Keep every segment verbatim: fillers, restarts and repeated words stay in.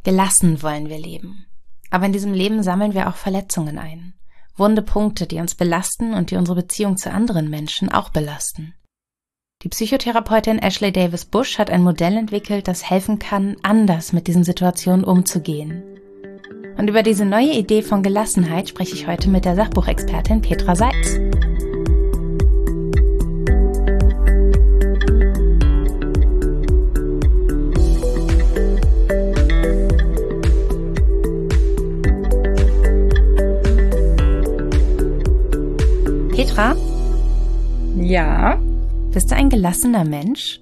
Gelassen wollen wir leben. Aber in diesem Leben sammeln wir auch Verletzungen ein. Wunde Punkte, die uns belasten und die unsere Beziehung zu anderen Menschen auch belasten. Die Psychotherapeutin Ashley Davis Bush hat ein Modell entwickelt, das helfen kann, anders mit diesen Situationen umzugehen. Und über diese neue Idee von Gelassenheit spreche ich heute mit der Sachbuchexpertin Petra Seitz. Petra? Ja? Bist du ein gelassener Mensch?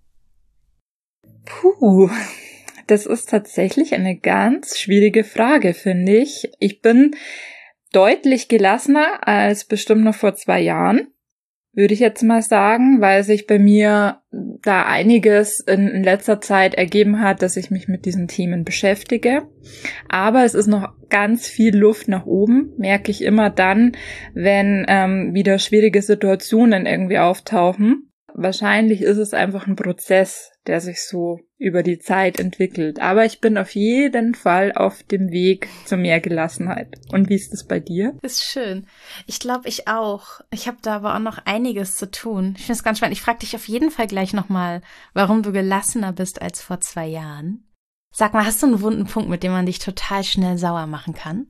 Puh, das ist tatsächlich eine ganz schwierige Frage, finde ich. Ich bin deutlich gelassener als bestimmt noch vor zwei Jahren, würde ich jetzt mal sagen, weil sich bei mir da einiges in, in letzter Zeit ergeben hat, dass ich mich mit diesen Themen beschäftige. Aber es ist noch ganz viel Luft nach oben, merke ich immer dann, wenn ähm, wieder schwierige Situationen irgendwie auftauchen. Wahrscheinlich ist es einfach ein Prozess, der sich so über die Zeit entwickelt. Aber ich bin auf jeden Fall auf dem Weg zu mehr Gelassenheit. Und wie ist das bei dir? Ist schön. Ich glaube, ich auch. Ich habe da aber auch noch einiges zu tun. Ich finde es ganz spannend. Ich frage dich auf jeden Fall gleich nochmal, warum du gelassener bist als vor zwei Jahren. Sag mal, hast du einen wunden Punkt, mit dem man dich total schnell sauer machen kann?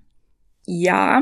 Ja,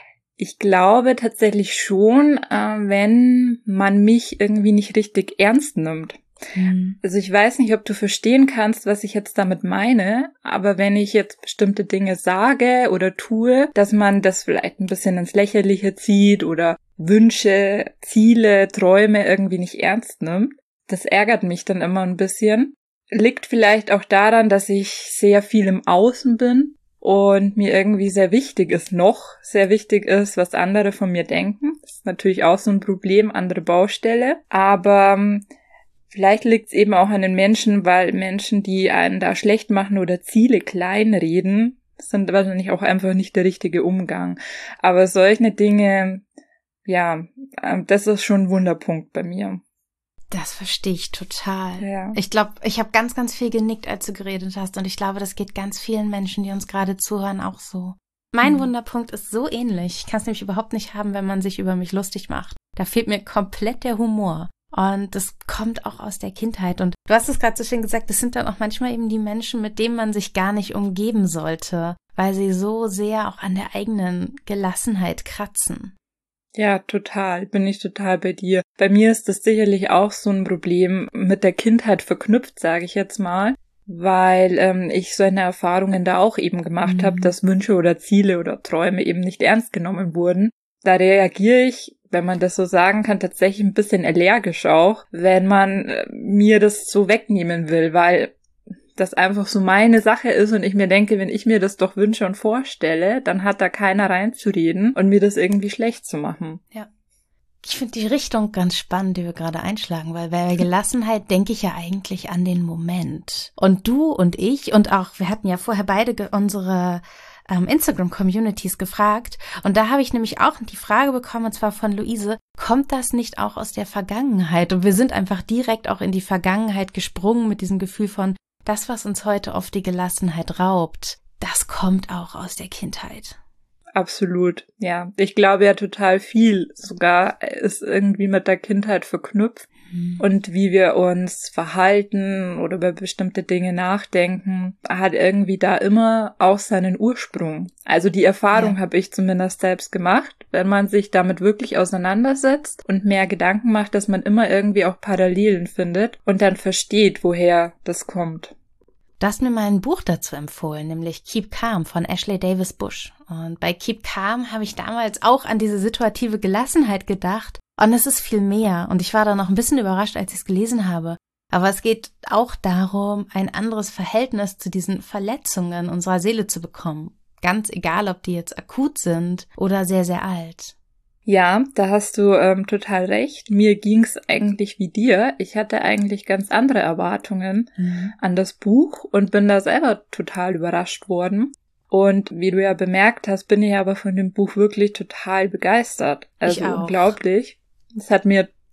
ich glaube tatsächlich schon, äh, wenn man mich irgendwie nicht richtig ernst nimmt. Mhm. Also ich weiß nicht, ob du verstehen kannst, was ich jetzt damit meine, aber wenn ich jetzt bestimmte Dinge sage oder tue, dass man das vielleicht ein bisschen ins Lächerliche zieht oder Wünsche, Ziele, Träume irgendwie nicht ernst nimmt, das ärgert mich dann immer ein bisschen. Liegt vielleicht auch daran, dass ich sehr viel im Außen bin und mir irgendwie sehr wichtig ist, noch sehr wichtig ist, was andere von mir denken. Das ist natürlich auch so ein Problem, andere Baustelle, aber vielleicht liegt es eben auch an den Menschen, weil Menschen, die einen da schlecht machen oder Ziele kleinreden, sind wahrscheinlich auch einfach nicht der richtige Umgang. Aber solche Dinge, ja, das ist schon ein Wunderpunkt bei mir. Das verstehe ich total. Ja. Ich glaube, ich habe ganz, ganz viel genickt, als du geredet hast. Und ich glaube, das geht ganz vielen Menschen, die uns gerade zuhören, auch so. Mein mhm. Wunderpunkt ist so ähnlich. Ich kann es nämlich überhaupt nicht haben, wenn man sich über mich lustig macht. Da fehlt mir komplett der Humor. Und das kommt auch aus der Kindheit. Und du hast es gerade so schön gesagt, das sind dann auch manchmal eben die Menschen, mit denen man sich gar nicht umgeben sollte, weil sie so sehr auch an der eigenen Gelassenheit kratzen. Ja, total. Bin ich total bei dir. Bei mir ist das sicherlich auch so ein Problem mit der Kindheit verknüpft, sage ich jetzt mal, weil ähm, ich so eine Erfahrungen da auch eben gemacht mhm. habe, dass Wünsche oder Ziele oder Träume eben nicht ernst genommen wurden. Da reagiere ich, wenn man das so sagen kann, tatsächlich ein bisschen allergisch auch, wenn man äh, mir das so wegnehmen will, weil das einfach so meine Sache ist und ich mir denke, wenn ich mir das doch wünsche und vorstelle, dann hat da keiner reinzureden und mir das irgendwie schlecht zu machen. Ja. Ich finde die Richtung ganz spannend, die wir gerade einschlagen, weil bei Gelassenheit denke ich ja eigentlich an den Moment. Und du und ich und auch, wir hatten ja vorher beide ge- unsere ähm, Instagram-Communities gefragt und da habe ich nämlich auch die Frage bekommen, und zwar von Luise, kommt das nicht auch aus der Vergangenheit? Und wir sind einfach direkt auch in die Vergangenheit gesprungen mit diesem Gefühl von, das, was uns heute oft die Gelassenheit raubt, das kommt auch aus der Kindheit. Absolut, ja. Ich glaube ja total viel sogar ist irgendwie mit der Kindheit verknüpft mhm. und wie wir uns verhalten oder über bestimmte Dinge nachdenken, hat irgendwie da immer auch seinen Ursprung. Also die Erfahrung ja. habe ich zumindest selbst gemacht, wenn man sich damit wirklich auseinandersetzt und mehr Gedanken macht, dass man immer irgendwie auch Parallelen findet und dann versteht, woher das kommt. Du hast mir mal ein Buch dazu empfohlen, nämlich Keep Calm von Ashley Davis Bush. Und bei Keep Calm habe ich damals auch an diese situative Gelassenheit gedacht. Und es ist viel mehr. Und ich war da noch ein bisschen überrascht, als ich es gelesen habe. Aber es geht auch darum, ein anderes Verhältnis zu diesen Verletzungen unserer Seele zu bekommen. Ganz egal, ob die jetzt akut sind oder sehr, sehr alt. Ja, da hast du ähm, total recht. Mir ging's eigentlich wie dir. Ich hatte eigentlich ganz andere Erwartungen mhm. an das Buch und bin da selber total überrascht worden. Und wie du ja bemerkt hast, bin ich aber von dem Buch wirklich total begeistert. Also unglaublich. Es hat mir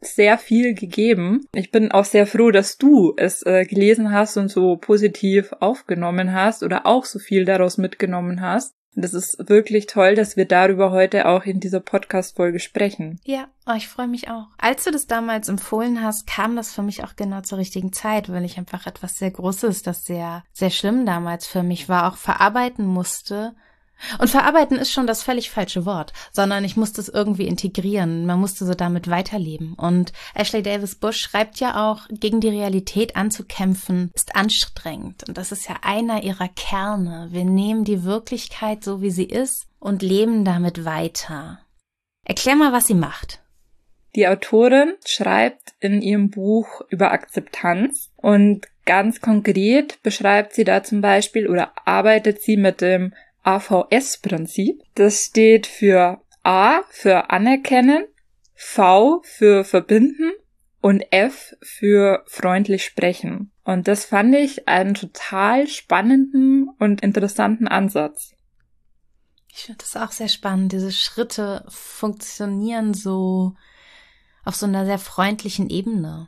sehr viel gegeben. Ich bin auch sehr froh, dass du es äh, gelesen hast und so positiv aufgenommen hast oder auch so viel daraus mitgenommen hast. Das ist wirklich toll, dass wir darüber heute auch in dieser Podcast-Folge sprechen. Ja, oh, ich freue mich auch. Als du das damals empfohlen hast, kam das für mich auch genau zur richtigen Zeit, weil ich einfach etwas sehr Großes, das sehr, sehr schlimm damals für mich war, auch verarbeiten musste. Und verarbeiten ist schon das völlig falsche Wort, sondern ich musste es irgendwie integrieren. Man musste so damit weiterleben. Und Ashley Davis Bush schreibt ja auch, gegen die Realität anzukämpfen ist anstrengend. Und das ist ja einer ihrer Kerne. Wir nehmen die Wirklichkeit so, wie sie ist und leben damit weiter. Erklär mal, was sie macht. Die Autorin schreibt in ihrem Buch über Akzeptanz und ganz konkret beschreibt sie da zum Beispiel oder arbeitet sie mit dem A V S-Prinzip. Das steht für A für anerkennen, V für verbinden und F für freundlich sprechen. Und das fand ich einen total spannenden und interessanten Ansatz. Ich finde das auch sehr spannend. Diese Schritte funktionieren so auf so einer sehr freundlichen Ebene.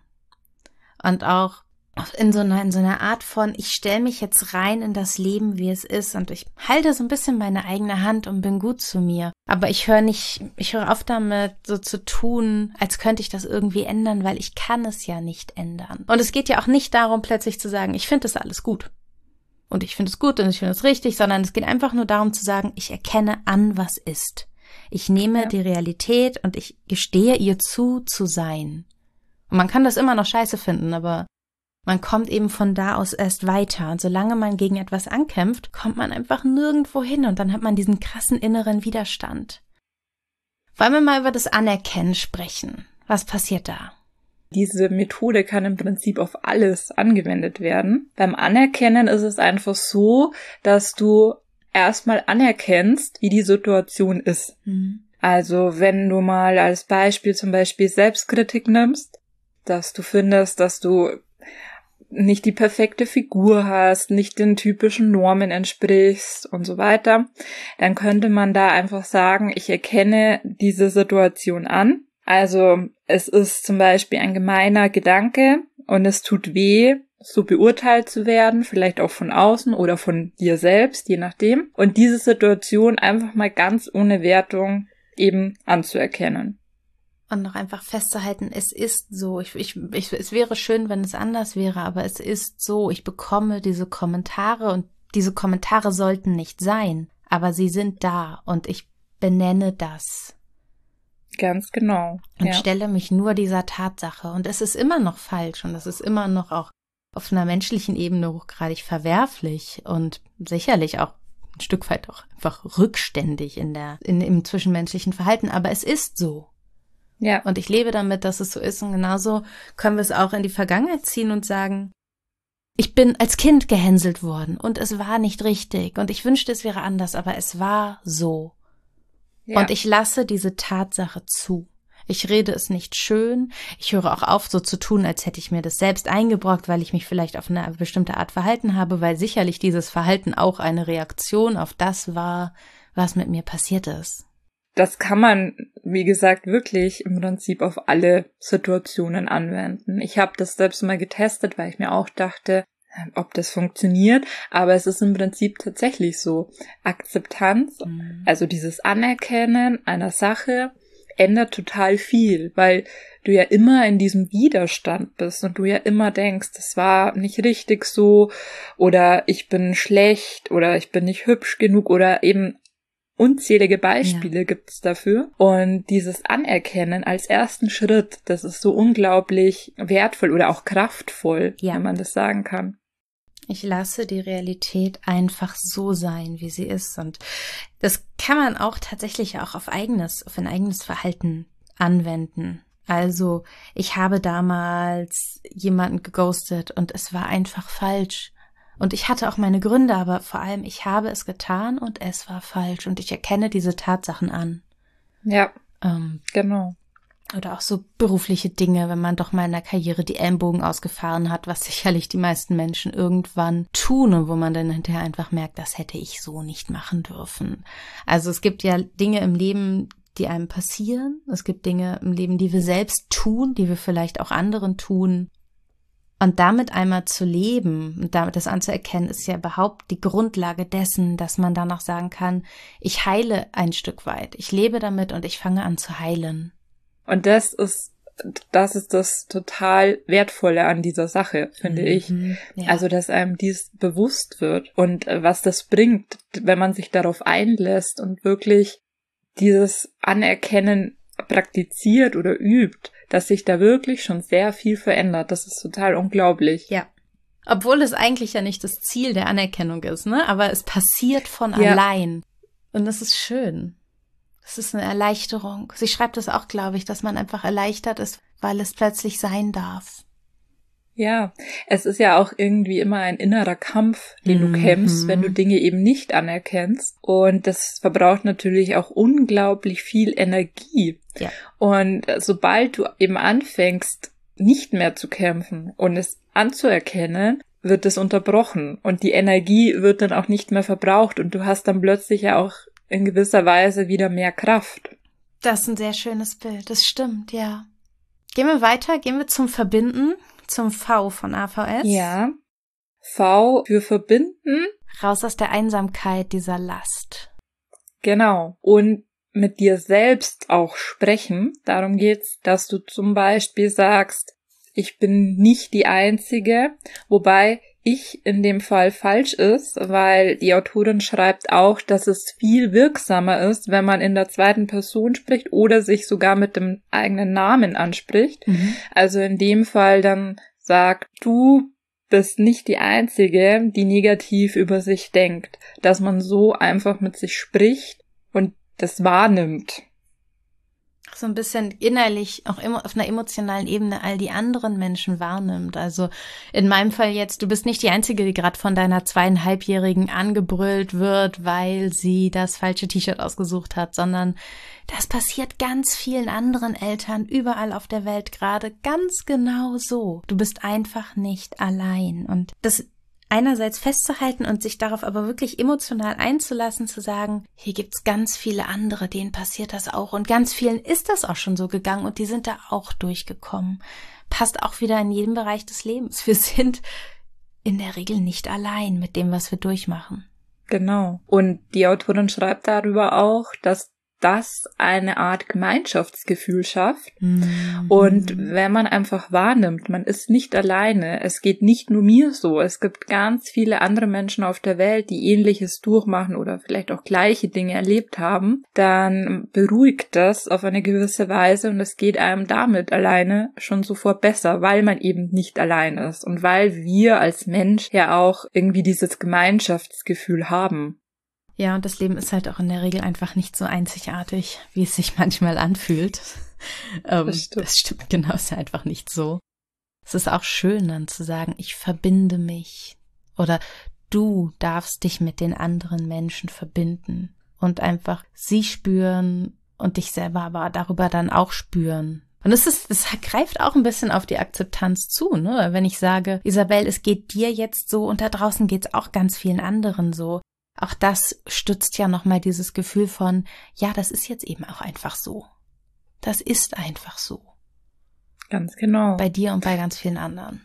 Und auch in so einer, in so einer Art von, ich stelle mich jetzt rein in das Leben, wie es ist, und ich halte so ein bisschen meine eigene Hand und bin gut zu mir. Aber ich höre nicht, ich höre auf damit, so zu tun, als könnte ich das irgendwie ändern, weil ich kann es ja nicht ändern. Und es geht ja auch nicht darum, plötzlich zu sagen, ich finde das alles gut. Und ich finde es gut und ich finde es richtig, sondern es geht einfach nur darum zu sagen, ich erkenne an, was ist. Ich nehme ja. die Realität und ich gestehe ihr zu, zu sein. Und man kann das immer noch scheiße finden, aber man kommt eben von da aus erst weiter. Und solange man gegen etwas ankämpft, kommt man einfach nirgendwo hin und dann hat man diesen krassen inneren Widerstand. Wollen wir mal über das Anerkennen sprechen? Was passiert da? Diese Methode kann im Prinzip auf alles angewendet werden. Beim Anerkennen ist es einfach so, dass du erstmal anerkennst, wie die Situation ist. Mhm. Also wenn du mal als Beispiel zum Beispiel Selbstkritik nimmst, dass du findest, dass du nicht die perfekte Figur hast, nicht den typischen Normen entsprichst und so weiter, dann könnte man da einfach sagen, ich erkenne diese Situation an. Also es ist zum Beispiel ein gemeiner Gedanke und es tut weh, so beurteilt zu werden, vielleicht auch von außen oder von dir selbst, je nachdem. Und diese Situation einfach mal ganz ohne Wertung eben anzuerkennen. Und noch einfach festzuhalten, es ist so. Ich, ich, ich, es wäre schön, wenn es anders wäre, aber es ist so. Ich bekomme diese Kommentare und diese Kommentare sollten nicht sein, aber sie sind da und ich benenne das. Ganz genau. Und ja. stelle mich nur dieser Tatsache. Und es ist immer noch falsch und es ist immer noch auch auf einer menschlichen Ebene hochgradig verwerflich und sicherlich auch ein Stück weit auch einfach rückständig in der, in, im zwischenmenschlichen Verhalten, aber es ist so. Ja. Und ich lebe damit, dass es so ist und genauso können wir es auch in die Vergangenheit ziehen und sagen, ich bin als Kind gehänselt worden und es war nicht richtig und ich wünschte, es wäre anders, aber es war so. Ja. Und ich lasse diese Tatsache zu. Ich rede es nicht schön. Ich höre auch auf, so zu tun, als hätte ich mir das selbst eingebrockt, weil ich mich vielleicht auf eine bestimmte Art verhalten habe, weil sicherlich dieses Verhalten auch eine Reaktion auf das war, was mit mir passiert ist. Das kann man, wie gesagt, wirklich im Prinzip auf alle Situationen anwenden. Ich habe das selbst mal getestet, weil ich mir auch dachte, ob das funktioniert, aber es ist im Prinzip tatsächlich so. Akzeptanz, mhm. also dieses Anerkennen einer Sache, ändert total viel, weil du ja immer in diesem Widerstand bist und du ja immer denkst, das war nicht richtig so oder ich bin schlecht oder ich bin nicht hübsch genug oder eben unzählige Beispiele ja. gibt es dafür. Und dieses Anerkennen als ersten Schritt, das ist so unglaublich wertvoll oder auch kraftvoll, ja. wenn man das sagen kann. Ich lasse die Realität einfach so sein, wie sie ist. Und das kann man auch tatsächlich auch auf eigenes, auf ein eigenes Verhalten anwenden. Also ich habe damals jemanden geghostet und es war einfach falsch. Und ich hatte auch meine Gründe, aber vor allem ich habe es getan und es war falsch. Und ich erkenne diese Tatsachen an. Ja, ähm, genau. Oder auch so berufliche Dinge, wenn man doch mal in der Karriere die Ellenbogen ausgefahren hat, was sicherlich die meisten Menschen irgendwann tun und wo man dann hinterher einfach merkt, das hätte ich so nicht machen dürfen. Also es gibt ja Dinge im Leben, die einem passieren. Es gibt Dinge im Leben, die wir selbst tun, die wir vielleicht auch anderen tun. Und damit einmal zu leben und damit das anzuerkennen, ist ja überhaupt die Grundlage dessen, dass man danach sagen kann, ich heile ein Stück weit. Ich lebe damit und ich fange an zu heilen. Und das ist, das ist das total Wertvolle an dieser Sache, finde mhm, ich. Ja. Also, dass einem dies bewusst wird und was das bringt, wenn man sich darauf einlässt und wirklich dieses Anerkennen praktiziert oder übt, dass sich da wirklich schon sehr viel verändert. Das ist total unglaublich. Ja. Obwohl es eigentlich ja nicht das Ziel der Anerkennung ist, ne? Aber es passiert von ja. allein. Und das ist schön. Das ist eine Erleichterung. Sie schreibt es auch, glaube ich, dass man einfach erleichtert ist, weil es plötzlich sein darf. Ja, es ist ja auch irgendwie immer ein innerer Kampf, den mhm. du kämpfst, wenn du Dinge eben nicht anerkennst. Und das verbraucht natürlich auch unglaublich viel Energie. Ja. Und sobald du eben anfängst, nicht mehr zu kämpfen und es anzuerkennen, wird es unterbrochen. Und die Energie wird dann auch nicht mehr verbraucht. Und du hast dann plötzlich ja auch in gewisser Weise wieder mehr Kraft. Das ist ein sehr schönes Bild. Das stimmt, ja. Gehen wir weiter, gehen wir zum Verbinden. Zum V von A V S. Ja. V für verbinden. Raus aus der Einsamkeit dieser Last. Genau. Und mit dir selbst auch sprechen. Darum geht's, dass du zum Beispiel sagst, ich bin nicht die Einzige, wobei ich in dem Fall falsch ist, weil die Autorin schreibt auch, dass es viel wirksamer ist, wenn man in der zweiten Person spricht oder sich sogar mit dem eigenen Namen anspricht. Mhm. Also in dem Fall dann sagt, du bist nicht die Einzige, die negativ über sich denkt, dass man so einfach mit sich spricht und das wahrnimmt. So ein bisschen innerlich, auch immer auf einer emotionalen Ebene all die anderen Menschen wahrnimmt. Also in meinem Fall jetzt, du bist nicht die Einzige, die gerade von deiner zweieinhalbjährigen angebrüllt wird, weil sie das falsche T-Shirt ausgesucht hat, sondern das passiert ganz vielen anderen Eltern überall auf der Welt gerade ganz genau so. Du bist einfach nicht allein. Und das einerseits festzuhalten und sich darauf aber wirklich emotional einzulassen, zu sagen, hier gibt's ganz viele andere, denen passiert das auch und ganz vielen ist das auch schon so gegangen und die sind da auch durchgekommen. Passt auch wieder in jedem Bereich des Lebens. Wir sind in der Regel nicht allein mit dem, was wir durchmachen. Genau. Und die Autorin schreibt darüber auch, dass das eine Art Gemeinschaftsgefühl schafft. Mhm. Und wenn man einfach wahrnimmt, man ist nicht alleine, es geht nicht nur mir so, es gibt ganz viele andere Menschen auf der Welt, die Ähnliches durchmachen oder vielleicht auch gleiche Dinge erlebt haben, dann beruhigt das auf eine gewisse Weise und es geht einem damit alleine schon sofort besser, weil man eben nicht allein ist und weil wir als Mensch ja auch irgendwie dieses Gemeinschaftsgefühl haben. Ja, und das Leben ist halt auch in der Regel einfach nicht so einzigartig, wie es sich manchmal anfühlt. ähm, das stimmt. Das stimmt genau, ist ja einfach nicht so. Es ist auch schön dann zu sagen, ich verbinde mich. Oder du darfst dich mit den anderen Menschen verbinden. Und einfach sie spüren und dich selber aber darüber dann auch spüren. Und es ist, es greift auch ein bisschen auf die Akzeptanz zu, ne? Wenn ich sage, Isabel, es geht dir jetzt so und da draußen geht's auch ganz vielen anderen so. Auch das stützt ja nochmal dieses Gefühl von, ja, das ist jetzt eben auch einfach so. Das ist einfach so. Ganz genau. Bei dir und bei ganz vielen anderen.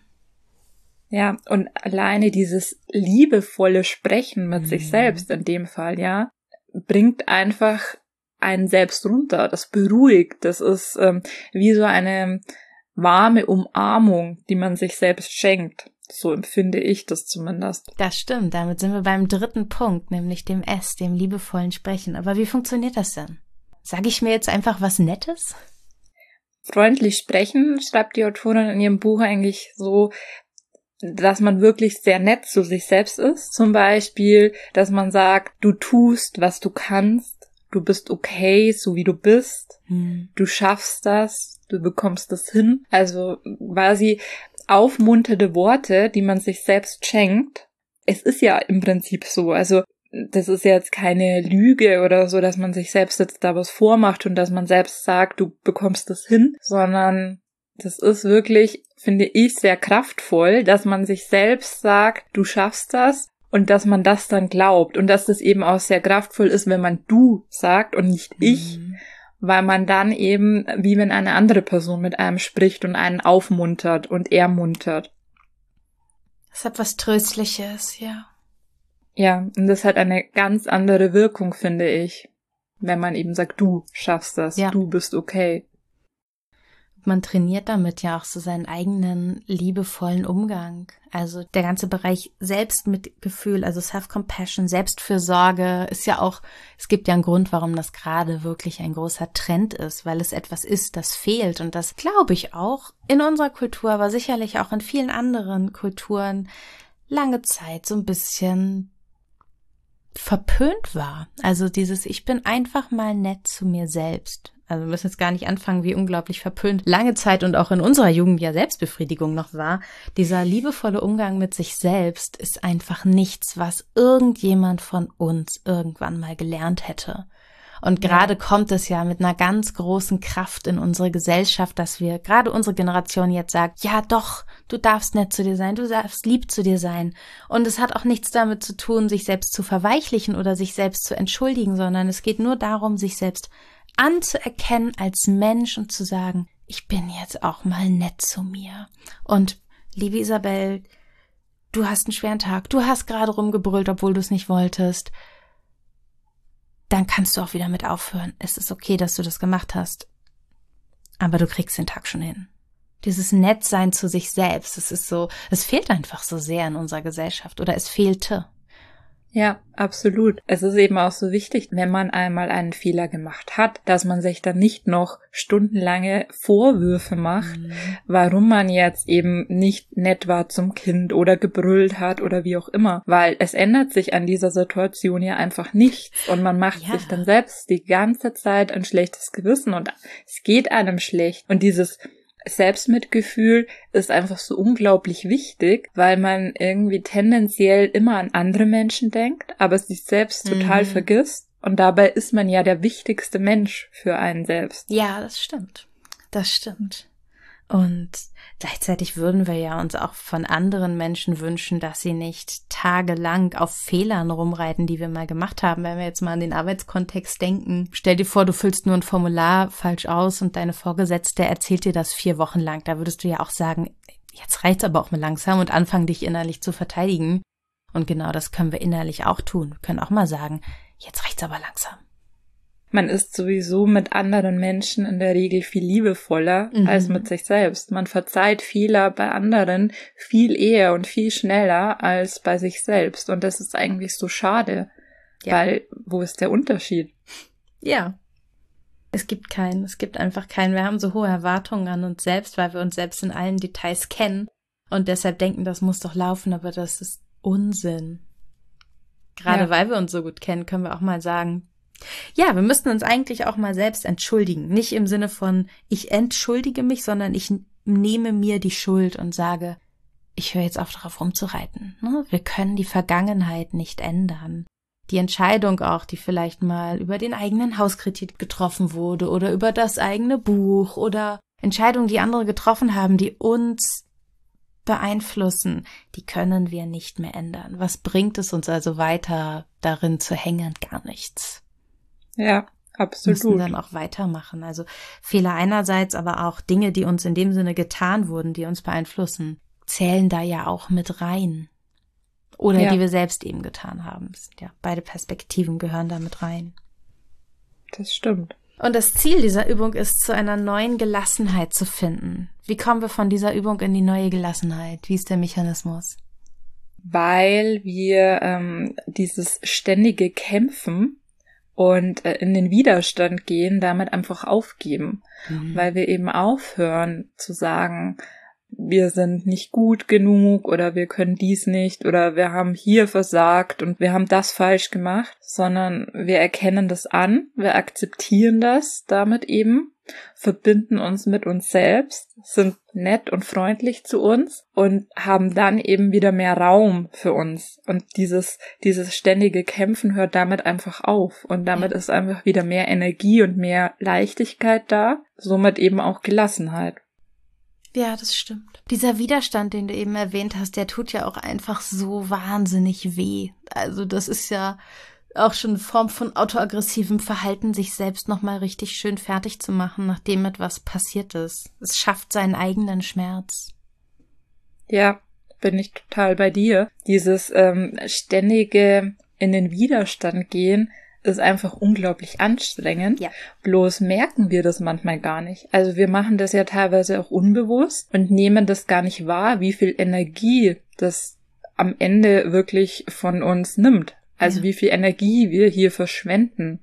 Ja, und alleine dieses liebevolle Sprechen mit mhm. sich selbst in dem Fall, ja, bringt einfach einen selbst runter. Das beruhigt. Das ist ähm, wie so eine warme Umarmung, die man sich selbst schenkt. So empfinde ich das zumindest. Das stimmt, damit sind wir beim dritten Punkt, nämlich dem S, dem liebevollen Sprechen. Aber wie funktioniert das denn? Sage ich mir jetzt einfach was Nettes? Freundlich sprechen, schreibt die Autorin in ihrem Buch eigentlich so, dass man wirklich sehr nett zu sich selbst ist. Zum Beispiel, dass man sagt, du tust, was du kannst, du bist okay, so wie du bist, hm. du schaffst das, du bekommst das hin. Also quasi aufmunternde Worte, die man sich selbst schenkt. Es ist ja im Prinzip so, also das ist jetzt keine Lüge oder so, dass man sich selbst jetzt da was vormacht und dass man selbst sagt, du bekommst das hin, sondern das ist wirklich, finde ich, sehr kraftvoll, dass man sich selbst sagt, du schaffst das und dass man das dann glaubt und dass das eben auch sehr kraftvoll ist, wenn man du sagt und nicht ich, weil man dann eben, wie wenn eine andere Person mit einem spricht und einen aufmuntert und ermuntert. Das hat was Tröstliches, ja. Ja, und das hat eine ganz andere Wirkung, finde ich, wenn man eben sagt, du schaffst das, ja. Du bist okay. Man trainiert damit ja auch so seinen eigenen liebevollen Umgang. Also der ganze Bereich Selbstmitgefühl, also Self-Compassion, Selbstfürsorge ist ja auch, es gibt ja einen Grund, warum das gerade wirklich ein großer Trend ist, weil es etwas ist, das fehlt. Und das glaube ich auch in unserer Kultur, aber sicherlich auch in vielen anderen Kulturen lange Zeit so ein bisschen verpönt war. Also dieses, ich bin einfach mal nett zu mir selbst. Also wir müssen jetzt gar nicht anfangen, wie unglaublich verpönt lange Zeit und auch in unserer Jugend ja Selbstbefriedigung noch war. Dieser liebevolle Umgang mit sich selbst ist einfach nichts, was irgendjemand von uns irgendwann mal gelernt hätte. Und gerade ja. kommt es ja mit einer ganz großen Kraft in unsere Gesellschaft, dass wir, gerade unsere Generation jetzt sagt, ja doch, du darfst nett zu dir sein, du darfst lieb zu dir sein. Und es hat auch nichts damit zu tun, sich selbst zu verweichlichen oder sich selbst zu entschuldigen, sondern es geht nur darum, sich selbst anzuerkennen als Mensch und zu sagen, ich bin jetzt auch mal nett zu mir. Und liebe Isabel, du hast einen schweren Tag, du hast gerade rumgebrüllt, obwohl du es nicht wolltest. Dann kannst du auch wieder mit aufhören. Es ist okay, dass du das gemacht hast. Aber du kriegst den Tag schon hin. Dieses Nettsein zu sich selbst, das ist so, es fehlt einfach so sehr in unserer Gesellschaft oder es fehlte. Ja, absolut. Es ist eben auch so wichtig, wenn man einmal einen Fehler gemacht hat, dass man sich dann nicht noch stundenlange Vorwürfe macht, mhm. warum man jetzt eben nicht nett war zum Kind oder gebrüllt hat oder wie auch immer. Weil es ändert sich an dieser Situation ja einfach nichts und man macht ja. sich dann selbst die ganze Zeit ein schlechtes Gewissen und es geht einem schlecht. Und dieses Selbstmitgefühl ist einfach so unglaublich wichtig, weil man irgendwie tendenziell immer an andere Menschen denkt, aber sich selbst mhm. total vergisst. Und dabei ist man ja der wichtigste Mensch für einen selbst. Ja, das stimmt. Das stimmt. Und gleichzeitig würden wir ja uns auch von anderen Menschen wünschen, dass sie nicht tagelang auf Fehlern rumreiten, die wir mal gemacht haben. Wenn wir jetzt mal an den Arbeitskontext denken, stell dir vor, du füllst nur ein Formular falsch aus und deine Vorgesetzte erzählt dir das vier Wochen lang. Da würdest du ja auch sagen, jetzt reicht's aber auch mal langsam und anfangen, dich innerlich zu verteidigen. Und genau das können wir innerlich auch tun. Wir können auch mal sagen, jetzt reicht's aber langsam. Man ist sowieso mit anderen Menschen in der Regel viel liebevoller mhm. als mit sich selbst. Man verzeiht Fehler bei anderen viel eher und viel schneller als bei sich selbst. Und das ist eigentlich so schade, ja. weil wo ist der Unterschied? Ja, es gibt keinen. Es gibt einfach keinen. Wir haben so hohe Erwartungen an uns selbst, weil wir uns selbst in allen Details kennen und deshalb denken, das muss doch laufen, aber das ist Unsinn. Gerade ja. weil wir uns so gut kennen, können wir auch mal sagen, ja, wir müssten uns eigentlich auch mal selbst entschuldigen. Nicht im Sinne von, ich entschuldige mich, sondern ich nehme mir die Schuld und sage, ich höre jetzt auf, darauf rumzureiten. Wir können die Vergangenheit nicht ändern. Die Entscheidung auch, die vielleicht mal über den eigenen Hauskredit getroffen wurde oder über das eigene Buch oder Entscheidungen, die andere getroffen haben, die uns beeinflussen, die können wir nicht mehr ändern. Was bringt es uns also weiter darin zu hängen? Gar nichts. Ja, absolut. Wir müssen dann auch weitermachen. Also Fehler einerseits, aber auch Dinge, die uns in dem Sinne getan wurden, die uns beeinflussen, zählen da ja auch mit rein. Oder ja. die wir selbst eben getan haben. Das sind ja, beide Perspektiven gehören da mit rein. Das stimmt. Und das Ziel dieser Übung ist, zu einer neuen Gelassenheit zu finden. Wie kommen wir von dieser Übung in die neue Gelassenheit? Wie ist der Mechanismus? Weil wir ähm, dieses ständige Kämpfen und äh, in den Widerstand gehen, damit einfach aufgeben. Mhm. Weil wir eben aufhören zu sagen, wir sind nicht gut genug oder wir können dies nicht oder wir haben hier versagt und wir haben das falsch gemacht, sondern wir erkennen das an, wir akzeptieren das damit eben, verbinden uns mit uns selbst, sind nett und freundlich zu uns und haben dann eben wieder mehr Raum für uns. Und dieses, dieses ständige Kämpfen hört damit einfach auf. Und damit ja. ist einfach wieder mehr Energie und mehr Leichtigkeit da, somit eben auch Gelassenheit. Ja, das stimmt. Dieser Widerstand, den du eben erwähnt hast, der tut ja auch einfach so wahnsinnig weh. Also das ist ja auch schon eine Form von autoaggressivem Verhalten, sich selbst nochmal richtig schön fertig zu machen, nachdem etwas passiert ist. Es schafft seinen eigenen Schmerz. Ja, bin ich total bei dir. Dieses ähm, ständige in den Widerstand gehen ist einfach unglaublich anstrengend. Ja. Bloß merken wir das manchmal gar nicht. Also wir machen das ja teilweise auch unbewusst und nehmen das gar nicht wahr, wie viel Energie das am Ende wirklich von uns nimmt. Also ja. Wie viel Energie wir hier verschwenden.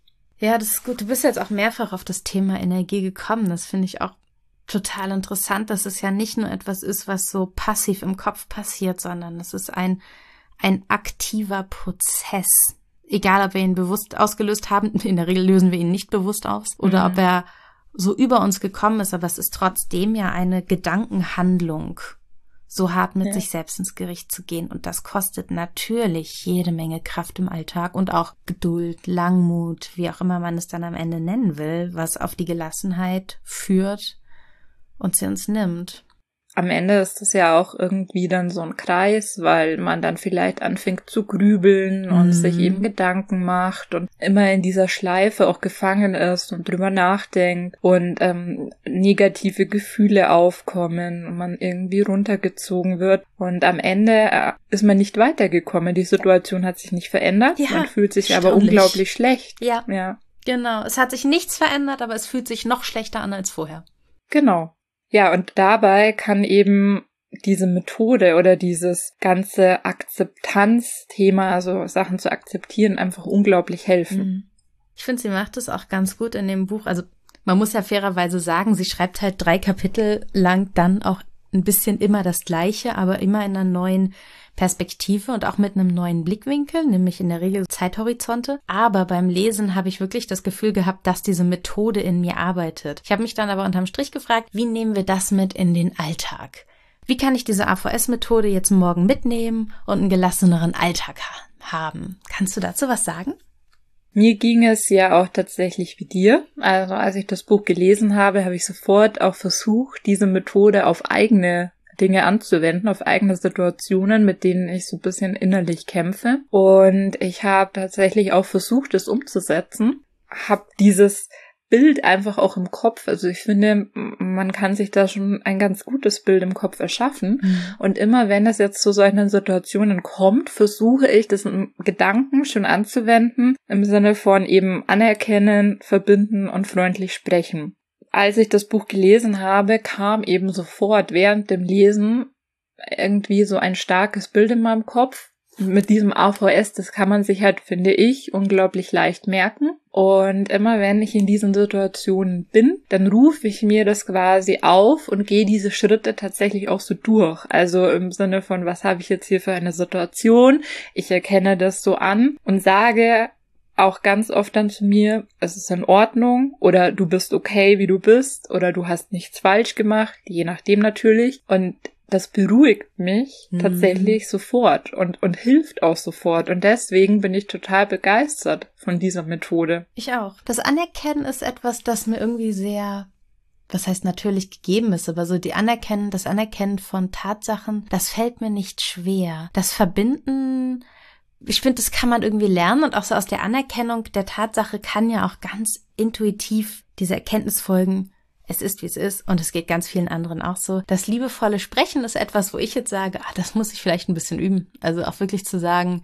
Ja, das ist gut. Du bist jetzt auch mehrfach auf das Thema Energie gekommen. Das finde ich auch total interessant, dass es ja nicht nur etwas ist, was so passiv im Kopf passiert, sondern es ist ein, ein aktiver Prozess. Egal, ob wir ihn bewusst ausgelöst haben, in der Regel lösen wir ihn nicht bewusst aus, oder mhm. ob er so über uns gekommen ist, aber es ist trotzdem ja eine Gedankenhandlung, so hart mit ja. sich selbst ins Gericht zu gehen. Und das kostet natürlich jede Menge Kraft im Alltag und auch Geduld, Langmut, wie auch immer man es dann am Ende nennen will, was auf die Gelassenheit führt und sie uns nimmt. Am Ende ist es ja auch irgendwie dann so ein Kreis, weil man dann vielleicht anfängt zu grübeln und mhm. sich eben Gedanken macht und immer in dieser Schleife auch gefangen ist und drüber nachdenkt und ähm, negative Gefühle aufkommen und man irgendwie runtergezogen wird. Und am Ende äh, ist man nicht weitergekommen. Die Situation hat sich nicht verändert. Ja, man fühlt sich aber unglaublich schlecht. Ja, ja, genau. Es hat sich nichts verändert, aber es fühlt sich noch schlechter an als vorher. Genau. Ja, und dabei kann eben diese Methode oder dieses ganze Akzeptanzthema, also Sachen zu akzeptieren, einfach unglaublich helfen. Ich finde, sie macht es auch ganz gut in dem Buch. Also man muss ja fairerweise sagen, sie schreibt halt drei Kapitel lang dann auch ein bisschen immer das Gleiche, aber immer in einer neuen Perspektive und auch mit einem neuen Blickwinkel, nämlich in der Regel Zeithorizonte. Aber beim Lesen habe ich wirklich das Gefühl gehabt, dass diese Methode in mir arbeitet. Ich habe mich dann aber unterm Strich gefragt, wie nehmen wir das mit in den Alltag? Wie kann ich diese A V S-Methode jetzt morgen mitnehmen und einen gelasseneren Alltag ha- haben? Kannst du dazu was sagen? Mir ging es ja auch tatsächlich wie dir. Also als ich das Buch gelesen habe, habe ich sofort auch versucht, diese Methode auf eigene Dinge anzuwenden, auf eigene Situationen, mit denen ich so ein bisschen innerlich kämpfe. Und ich habe tatsächlich auch versucht, es umzusetzen. Habe dieses Bild einfach auch im Kopf. Also ich finde, man kann sich da schon ein ganz gutes Bild im Kopf erschaffen. Mhm. Und immer wenn es jetzt zu solchen Situationen kommt, versuche ich, das im Gedanken schon anzuwenden, im Sinne von eben anerkennen, verbinden und freundlich sprechen. Als ich das Buch gelesen habe, kam eben sofort während dem Lesen irgendwie so ein starkes Bild in meinem Kopf. Mit diesem A V S, das kann man sich halt, finde ich, unglaublich leicht merken. Und immer wenn ich in diesen Situationen bin, dann rufe ich mir das quasi auf und gehe diese Schritte tatsächlich auch so durch. Also im Sinne von, was habe ich jetzt hier für eine Situation? Ich erkenne das so an und sage auch ganz oft dann zu mir, es ist in Ordnung oder du bist okay, wie du bist oder du hast nichts falsch gemacht, je nachdem natürlich. Und das beruhigt mich mhm. tatsächlich sofort und, und hilft auch sofort. Und deswegen bin ich total begeistert von dieser Methode. Ich auch. Das Anerkennen ist etwas, das mir irgendwie sehr, was heißt natürlich gegeben ist, aber so die Anerkennen, das Anerkennen von Tatsachen, das fällt mir nicht schwer. Das Verbinden, ich finde, das kann man irgendwie lernen und auch so aus der Anerkennung der Tatsache kann ja auch ganz intuitiv diese Erkenntnis folgen, es ist, wie es ist und es geht ganz vielen anderen auch so. Das liebevolle Sprechen ist etwas, wo ich jetzt sage, ah, das muss ich vielleicht ein bisschen üben. Also auch wirklich zu sagen,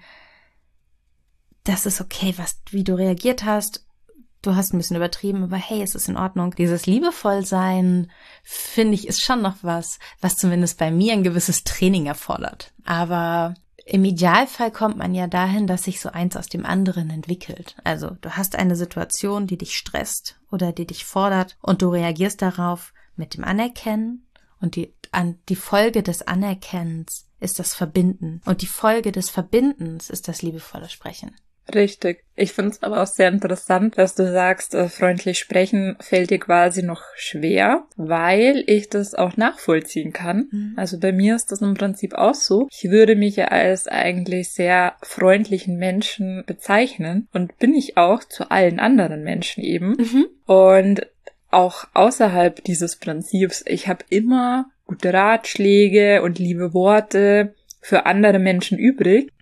das ist okay, was, wie du reagiert hast. Du hast ein bisschen übertrieben, aber hey, es ist in Ordnung. Dieses Liebevollsein, finde ich, ist schon noch was, was zumindest bei mir ein gewisses Training erfordert. Aber im Idealfall kommt man ja dahin, dass sich so eins aus dem anderen entwickelt. Also du hast eine Situation, die dich stresst oder die dich fordert und du reagierst darauf mit dem Anerkennen und die, an, die Folge des Anerkennens ist das Verbinden und die Folge des Verbindens ist das liebevolle Sprechen. Richtig. Ich finde es aber auch sehr interessant, dass du sagst, äh, freundlich sprechen fällt dir quasi noch schwer, weil ich das auch nachvollziehen kann. Mhm. Also bei mir ist das im Prinzip auch so. Ich würde mich ja als eigentlich sehr freundlichen Menschen bezeichnen und bin ich auch zu allen anderen Menschen eben. Mhm. Und auch außerhalb dieses Prinzips, ich habe immer gute Ratschläge und liebe Worte für andere Menschen übrig.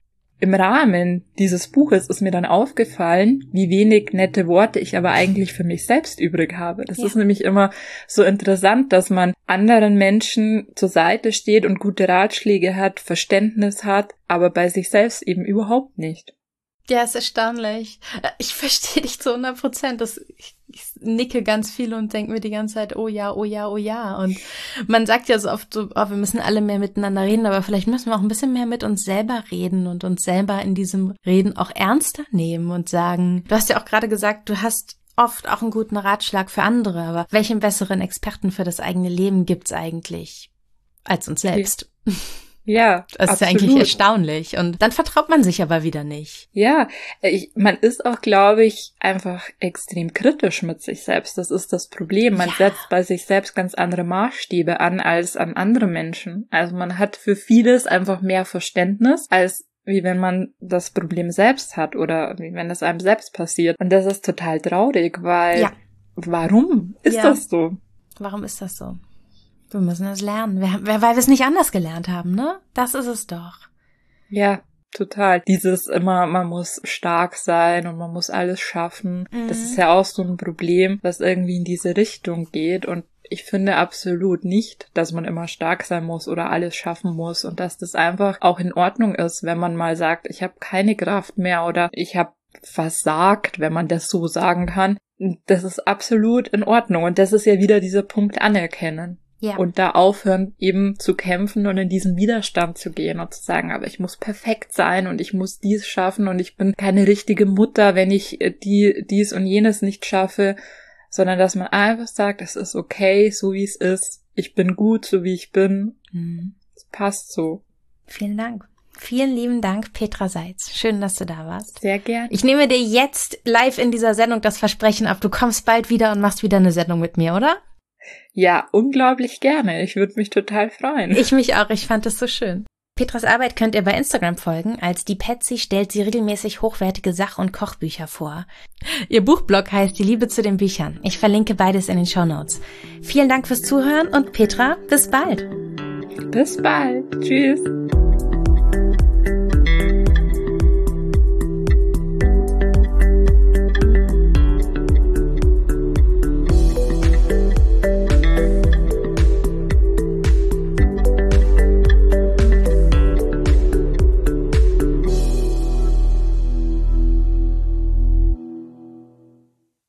im Rahmen dieses Buches ist mir dann aufgefallen, wie wenig nette Worte ich aber eigentlich für mich selbst übrig habe. Das ja. ist nämlich immer so interessant, dass man anderen Menschen zur Seite steht und gute Ratschläge hat, Verständnis hat, aber bei sich selbst eben überhaupt nicht. Ja, ist erstaunlich. Ich verstehe dich zu hundert Prozent. Das, ich, ich nicke ganz viel und denke mir die ganze Zeit, oh ja, oh ja, oh ja. Und man sagt ja so oft so, oh, wir müssen alle mehr miteinander reden, aber vielleicht müssen wir auch ein bisschen mehr mit uns selber reden und uns selber in diesem Reden auch ernster nehmen und sagen, du hast ja auch gerade gesagt, du hast oft auch einen guten Ratschlag für andere, aber welchen besseren Experten für das eigene Leben gibt's eigentlich als uns selbst? Okay. Ja, das ist ja eigentlich erstaunlich. Und dann vertraut man sich aber wieder nicht. Ja, ich, man ist auch, glaube ich, einfach extrem kritisch mit sich selbst. Das ist das Problem. Man ja. setzt bei sich selbst ganz andere Maßstäbe an als an andere Menschen. Also man hat für vieles einfach mehr Verständnis, als wie wenn man das Problem selbst hat oder wie wenn es einem selbst passiert. Und das ist total traurig, weil ja. warum ist ja. das so? Warum ist das so? Wir müssen es lernen, wir, weil wir es nicht anders gelernt haben, ne? Das ist es doch. Ja, total. Dieses immer, man muss stark sein und man muss alles schaffen. Mhm. Das ist ja auch so ein Problem, was irgendwie in diese Richtung geht. Und ich finde absolut nicht, dass man immer stark sein muss oder alles schaffen muss. Und dass das einfach auch in Ordnung ist, wenn man mal sagt, ich habe keine Kraft mehr oder ich habe versagt, wenn man das so sagen kann. Das ist absolut in Ordnung. Und das ist ja wieder dieser Punkt Anerkennen. Ja. Und da aufhören, eben zu kämpfen und in diesen Widerstand zu gehen und zu sagen, aber ich muss perfekt sein und ich muss dies schaffen und ich bin keine richtige Mutter, wenn ich die dies und jenes nicht schaffe, sondern dass man einfach sagt, es ist okay, so wie es ist. Ich bin gut, so wie ich bin. Mhm. Es passt so. Vielen Dank. Vielen lieben Dank, Petra Seitz. Schön, dass du da warst. Sehr gern. Ich nehme dir jetzt live in dieser Sendung das Versprechen ab, du kommst bald wieder und machst wieder eine Sendung mit mir, oder? Ja, unglaublich gerne. Ich würde mich total freuen. Ich mich auch. Ich fand das so schön. Petras Arbeit könnt ihr bei Instagram folgen. Als die Patsy stellt sie regelmäßig hochwertige Sach- und Kochbücher vor. Ihr Buchblog heißt Die Liebe zu den Büchern. Ich verlinke beides in den Shownotes. Vielen Dank fürs Zuhören und Petra, bis bald. Bis bald. Tschüss.